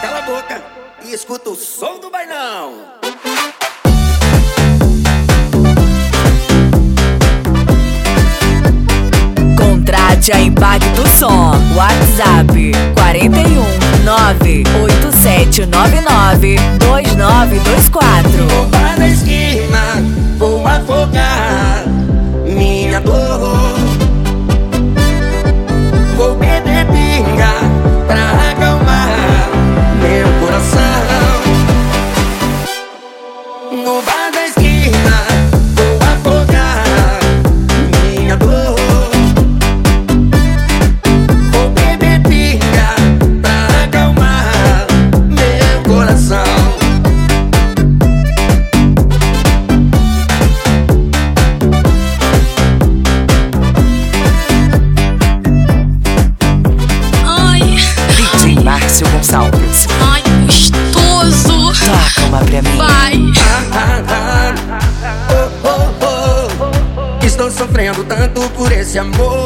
Cala a boca e escuta o som do bailão. Contrate a Impacto Som. WhatsApp 41 98799 2924. Vou para a esquina, vou afogar minha dor. Vou beber pinga pra acalmar meu coração. No bar da esquina vou afogar minha dor. Vou beber pinga pra acalmar meu coração. Márcio Gonçalves. Ai, gostoso. Toca uma pra mim. Vai. Estou sofrendo tanto por esse amor.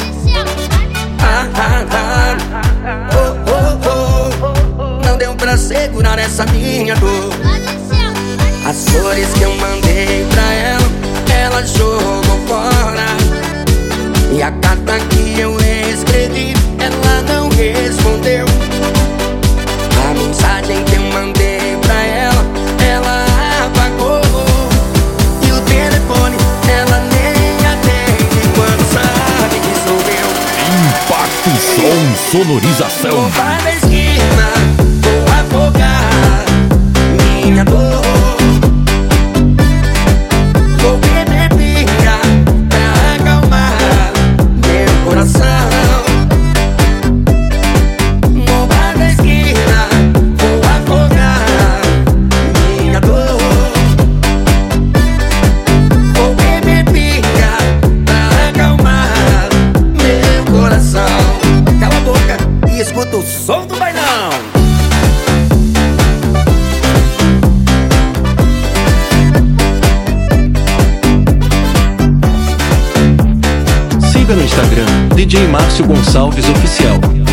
Não deu pra segurar essa minha dor. As flores que eu mandei pra ela, ela jogou fora. E a carta que eu escrevi, ela não respondeu. A mensagem que eu mandei pra ela, ela apagou. E o telefone, ela nem atende quando sabe que sou eu. Impacto Som Sonorização. Vou para a esquina, vou afogar minha dor. Vou beber pinga pra acalmar meu coração. No bar da esquina vou afogar minha dor. Vou beber pinga pra acalmar meu coração. Cala a boca e escuta o som do bailão. Siga no Instagram DJ Márcio Gonçalves Oficial.